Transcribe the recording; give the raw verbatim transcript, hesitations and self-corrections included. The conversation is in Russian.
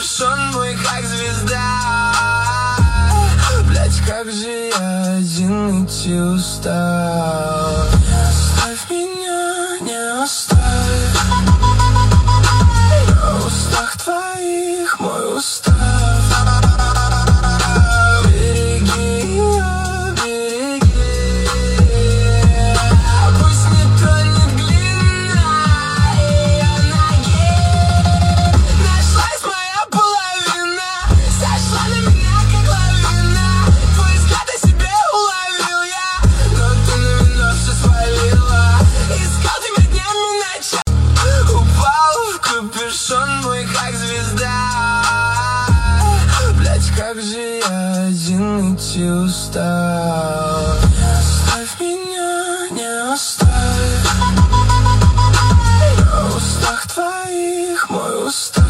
капюшон мой как звезда. Блять, как же я один идти устал. Не оставь меня, не оставь. На устах твоих мой устав. Береги ее, береги. Пусть не тронет глина ее ноги. Нашлась моя половина, сошла на меня как лавина. Твой взгляд о себе уловил я, но ты на меня все свалила. Искал тебя днями ночами, упал в капюшон мой как звезда. Блять, как же я один идти устал. Не оставь меня, не оставь. На устах твоих мой устав.